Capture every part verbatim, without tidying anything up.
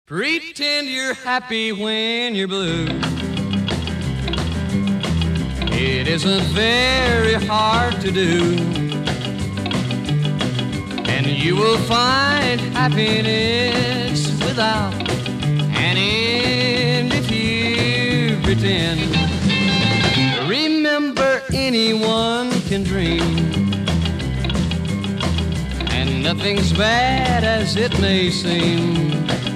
Pretend you're happy when you're blue. It isn't very hard to do, and you will find happiness without an end if you pretend. Remember, anyone can dream, and nothing's bad as it may seem.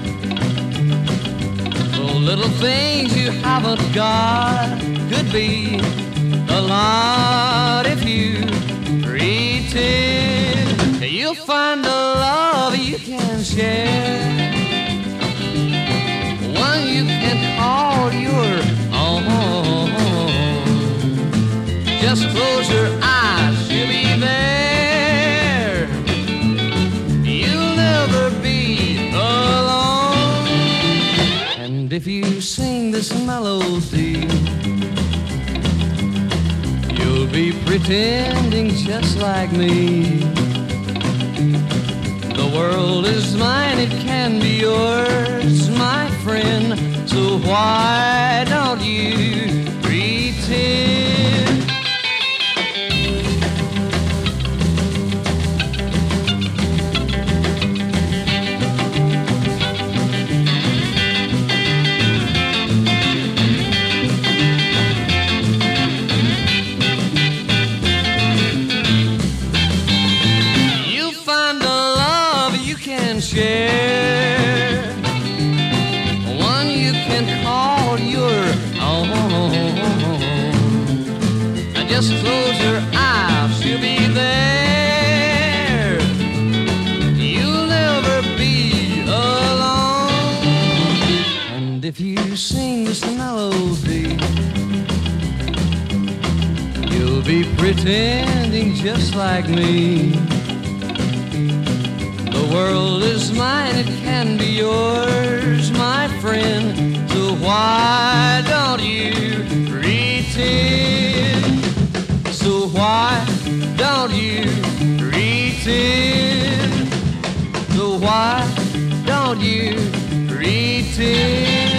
Little things you haven't got could be a lot if you pretend. You'll find a love you can share, one you can call your own. Just close your eyes, you'll be there. You'll never be alone. And if you sing this melody, you'll be pretending just like me. The world is mine, it can be yours, my friend. So why don't you pretend? Share one you can call your own. And just close your eyes, you'll be there. You'll never be alone. And if you sing this melody, you'll be pretending just like me. The world is mine, it can be yours, my friend. So why don't you pretend? So why don't you pretend? So why don't you pretend?